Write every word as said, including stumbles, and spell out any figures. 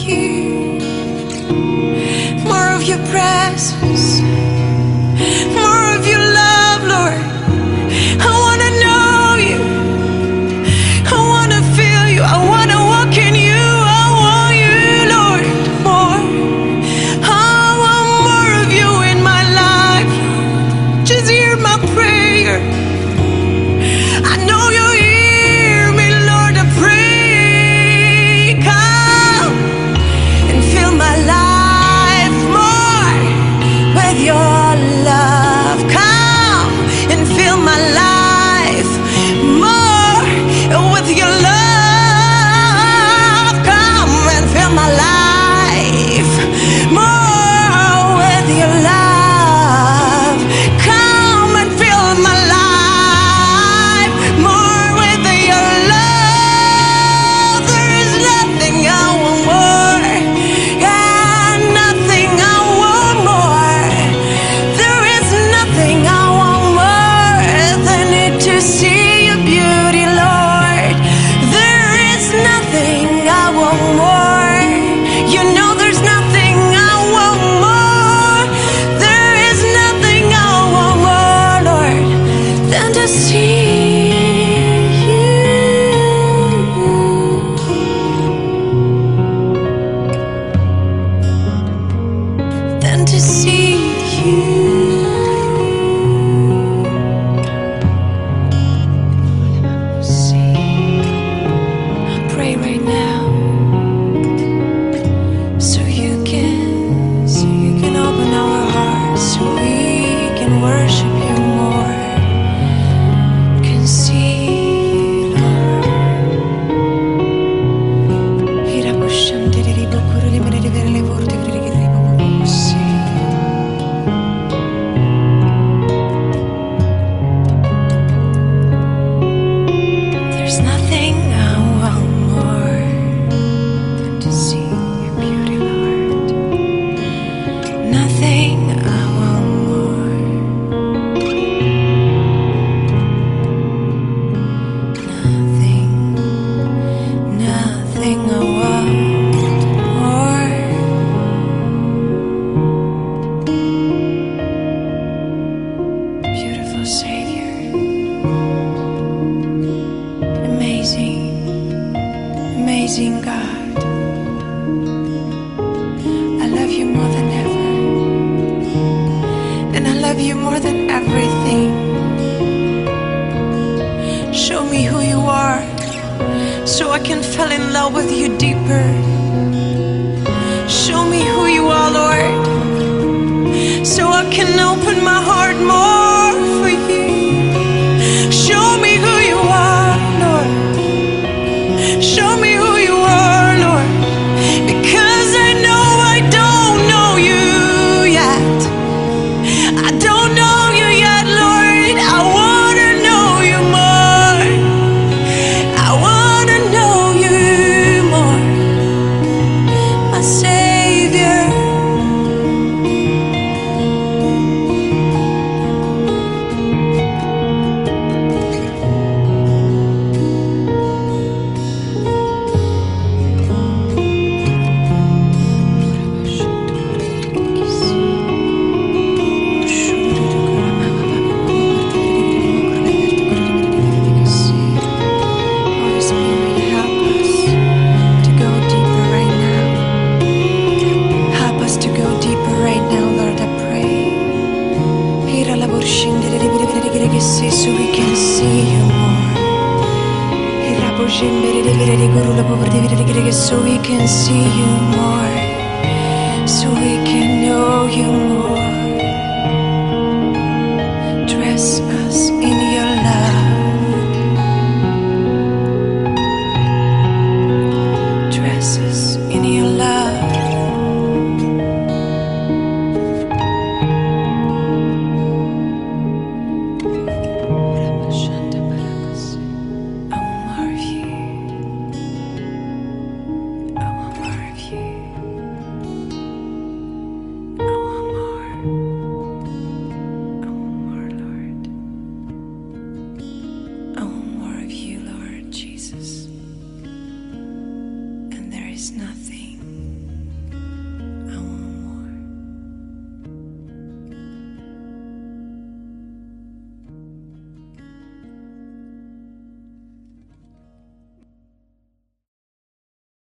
you, more of your presence, more of your love, Lord. I want to know you, I want to feel you, I want to walk in you. I want you, Lord, more. I want more of you in my life. Just hear my prayer. I know you hear me, Lord. I pray, come and fill my life more with your love. Come and fill my life more with your love. Come and fill my life more with your love. Come and fill my life more with your love. There is nothing I want more, and nothing I want more. There is nothing I want more than it to see your beauty, Lord. There is nothing I want more. You know there's nothing I want more. There is nothing I want more, Lord, than to see you, than to see you. I pray right now, so you can, so you can open our hearts, so we can worship you more, can see you, Lord. There's nothing I want more than to see your beauty, Lord. Nothing I want more. Nothing, nothing I want more. Beautiful Savior, amazing, amazing God. I love you more than ever, and I love you more than everything. Show me who you are, so I can fall in love with you deeper. Show me who you are, Lord, so I can open my heart more for you. Show me who you are, Lord. Show me who you are, Lord, because I know I don't know you yet. I don't know you yet, Lord. I want to know you more. I want to know you more, my Savior. Holy Spirit, help us to go deeper right now. Help us to go deeper right now, Lord, I pray. So we can see you more. So we can see you more. So we can know you more. Dress us in your love. Dress us in your love. I want more of you. I want more of you. I want more. I want more, Lord. I want more of you, Lord Jesus. And there is nothing